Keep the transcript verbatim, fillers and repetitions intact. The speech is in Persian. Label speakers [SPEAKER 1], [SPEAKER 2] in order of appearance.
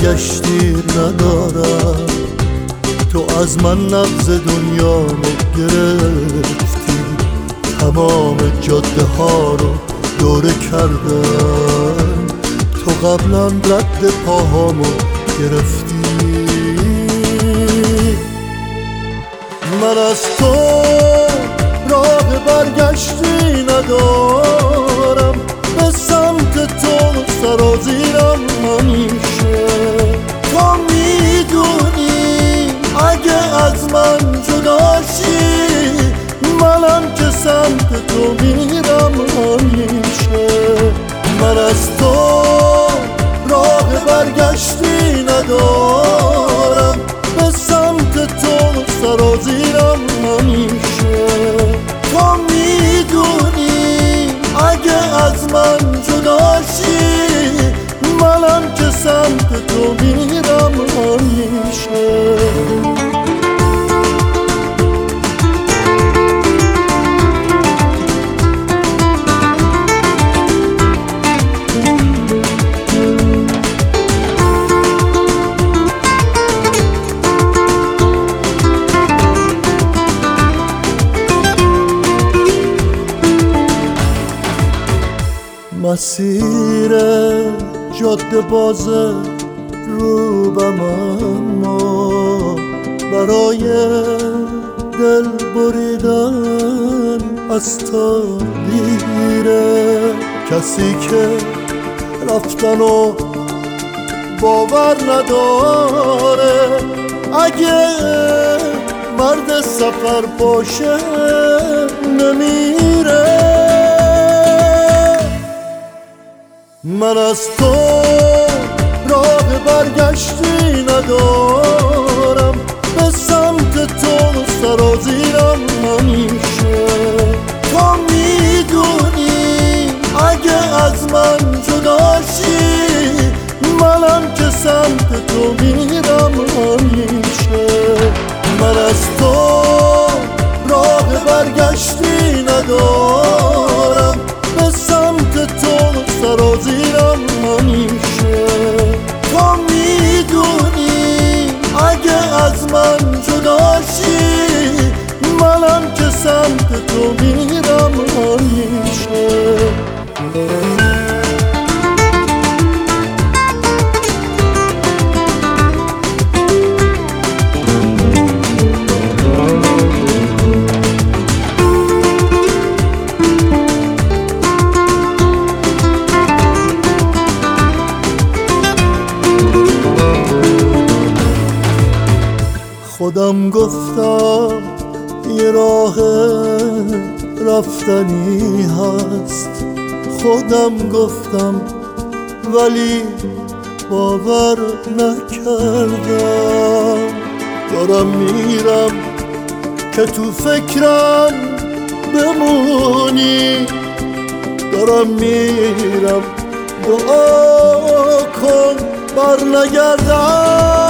[SPEAKER 1] برگشتی ندارم. تو از من نبض دنیامو گرفتی، تمام جاده ها رو دوره کردم. تو قبلا رد پاهامو گرفتی. من از تو راه برگشتی ندارم، به سمت تو سرازیرم همیشه. تو میدونی اگه از من جدا شی، منم که سمت تو میرم همیشه. من از تو راه برگشتی ندارم، به سمت تو سرازیرم همیشه. تو میدونی اگه از من جدا شی، منم که سمت تو میرم همیشه. مسیر جاده باز روبم، اما برای دل بریدن از تا دیره. کسی که رفتن و باور نداره، اگه مرد سفر باشه نمیره. من از تو راه برگشتی ندارم، به سمت تو سرازیرم همیشه. تو میدونی اگه از من جدا شی، منم که سمت تو میرم همیشه. من از تو راه برگشتی ندارم، به سمت تو سرازیرم همیشه. تو میدونی اگه از من جدا شی، منم که سمت تو میرم همیشه. خودم گفتم یه راه رفتنی هست، خودم گفتم ولی باور نکردم. دارم میرم که تو فکرم بمونی، دارم میرم دعا کن بر نگردم.